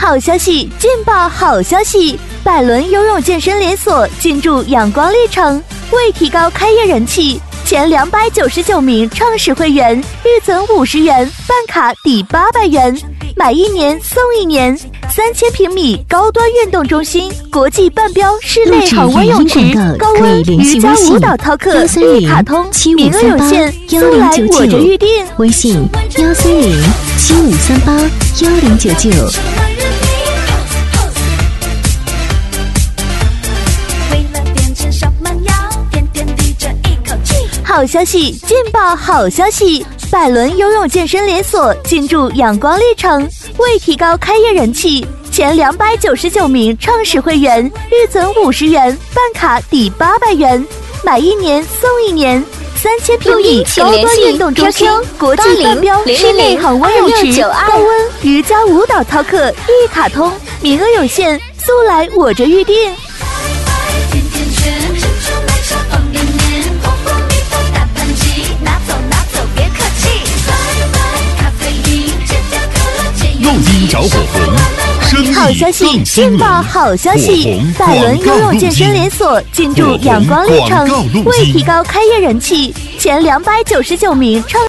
好消息，劲爆好消息！百伦游泳健身连锁进驻阳光丽城，为提高开业人气，前299名创始会员日增50元，办卡抵800元，买1年送1年。3000平米高端运动中心，国际半标室内恒温泳池，高温瑜伽舞蹈操课，一卡通，名额有限，速来我这预定。 微信13075381099。 好消息，劲爆好消息！百伦游泳健身连锁进驻阳光丽城，为提高开业人气，前299名创始会员日增50元，办卡抵800元，买1年送1年。3000平米高端运动中心，国际半标室内恒温泳池，高温瑜伽舞蹈操课，一卡通，名额有限，速来我这预定。 肉筋着火红，生意好消息，劲爆好消息！百伦游泳健身连锁进驻阳光丽城，为提高开业人气，前299名创